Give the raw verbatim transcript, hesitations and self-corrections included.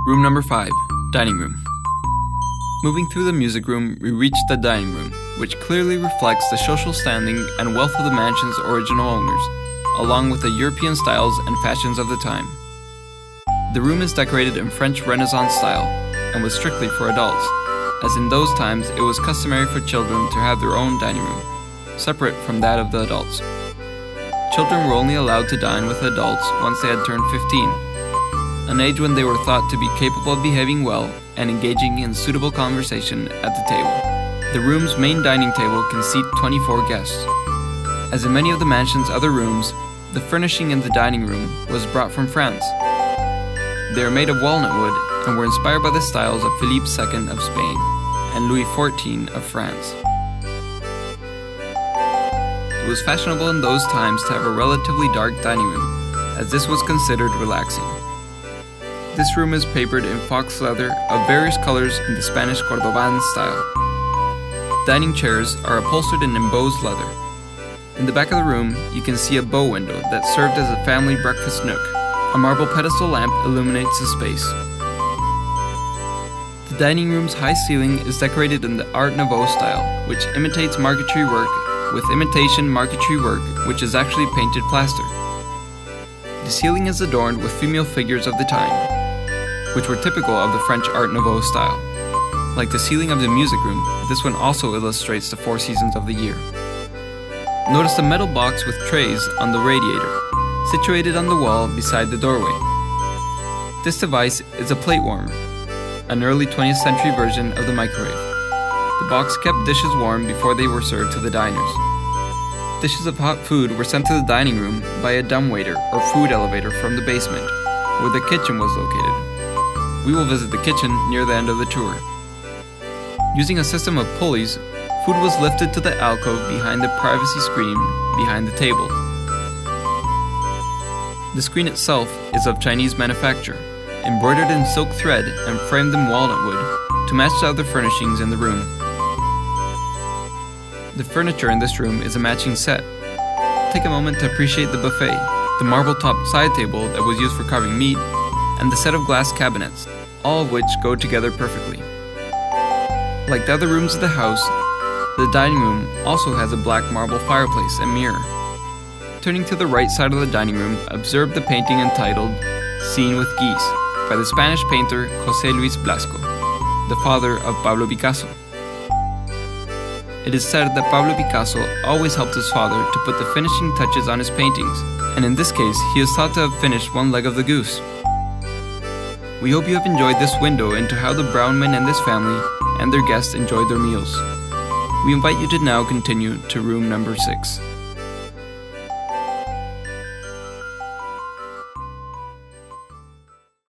Room number five, dining room. Moving through the music room, we reach the dining room, which clearly reflects the social standing and wealth of the mansion's original owners, along with the European styles and fashions of the time. The room is decorated in French Renaissance style and was strictly for adults, as in those times it was customary for children to have their own dining room, separate from that of the adults. Children were only allowed to dine with adults once they had turned fifteen, an age when they were thought to be capable of behaving well and engaging in suitable conversation at the table. The room's main dining table can seat twenty-four guests. As in many of the mansion's other rooms, the furnishing in the dining room was brought from France. They are made of walnut wood and were inspired by the styles of Philippe the Second of Spain and Louis the Fourteenth of France. It was fashionable in those times to have a relatively dark dining room, as this was considered relaxing. This room is papered in fox leather of various colors in the Spanish Cordovan style. Dining chairs are upholstered in embossed leather. In the back of the room, you can see a bow window that served as a family breakfast nook. A marble pedestal lamp illuminates the space. The dining room's high ceiling is decorated in the Art Nouveau style, which imitates marquetry work with imitation marquetry work which is actually painted plaster. The ceiling is adorned with female figures of the time, which were typical of the French Art Nouveau style. Like the ceiling of the music room, this one also illustrates the four seasons of the year. Notice the metal box with trays on the radiator, situated on the wall beside the doorway. This device is a plate warmer, an early twentieth century version of the microwave. The box kept dishes warm before they were served to the diners. Dishes of hot food were sent to the dining room by a dumbwaiter or food elevator from the basement, where the kitchen was located. We will visit the kitchen near the end of the tour. Using a system of pulleys, food was lifted to the alcove behind the privacy screen behind the table. The screen itself is of Chinese manufacture, embroidered in silk thread and framed in walnut wood to match the other furnishings in the room. The furniture in this room is a matching set. Take a moment to appreciate the buffet, the marble-topped side table that was used for carving meat, and the set of glass cabinets, all of which go together perfectly. Like the other rooms of the house, the dining room also has a black marble fireplace and mirror. Turning to the right side of the dining room, observe the painting entitled Scene with Geese by the Spanish painter José Luis Blasco, the father of Pablo Picasso. It is said that Pablo Picasso always helped his father to put the finishing touches on his paintings, and in this case, he is thought to have finished one leg of the goose. We hope you have enjoyed this window into how the Brownman and his family and their guests enjoyed their meals. We invite you to now continue to room number six.